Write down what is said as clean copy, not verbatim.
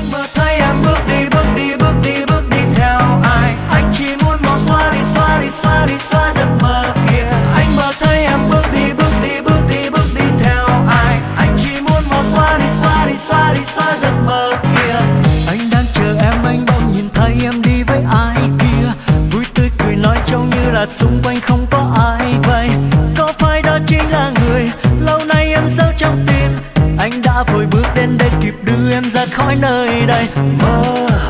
mơ thấy em bước đi bước đi bước đi bước đi theo ai. Anh chỉ muốn mau xóa đi xóa đi xóa đi xóa giấc mơ kia. Anh mơ thấy em bước đi bước đi bước đi bước đi theo ai. Anh chỉ muốn mau xóa đi xóa đi xóa đi xóa giấc mơ kia. Anh đang chờ em, anh bỗng nhìn thấy em đi với ai kia. Vui tươi cười nói trông như là xung quanh không có ai vậy. Có phải đó chính là người lâu nay em giấu trong tim? Anh đã vội bước đến đây kịp đưa em ra khỏi nơi đây. Mơ